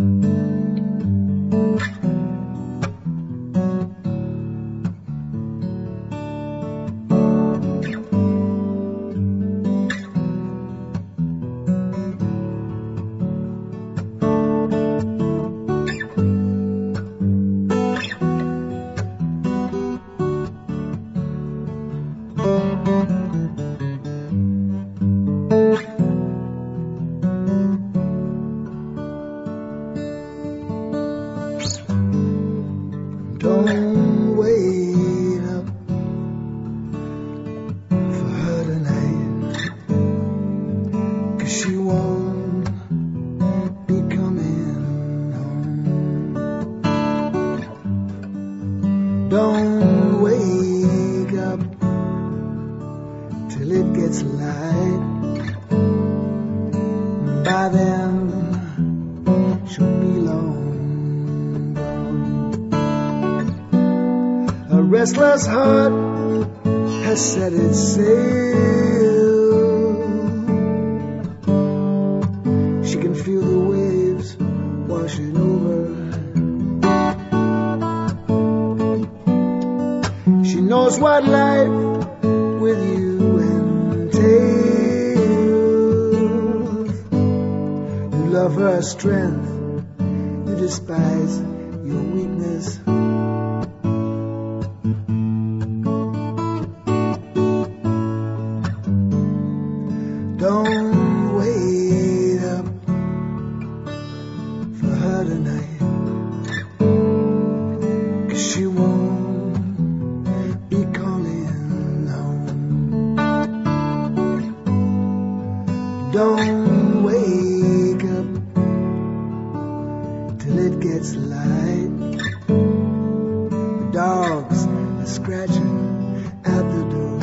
Don't wait up for her tonight, 'cause she won't be coming home. Don't wake up till it gets light. By then she'll be long. A restless heart has set its sail. She can feel the waves washing over. She knows what life with you entails. You love her strength, you despise your weakness. Don't wait up for her tonight, 'cause she won't be calling home. Don't wake up till it gets light. The dogs are scratching at the door.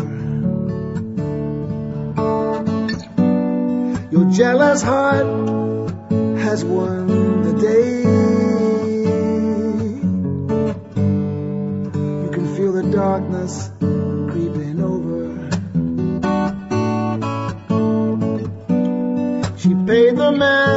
Your jealous heart has won the day. You can feel the darkness creeping over. She paid the man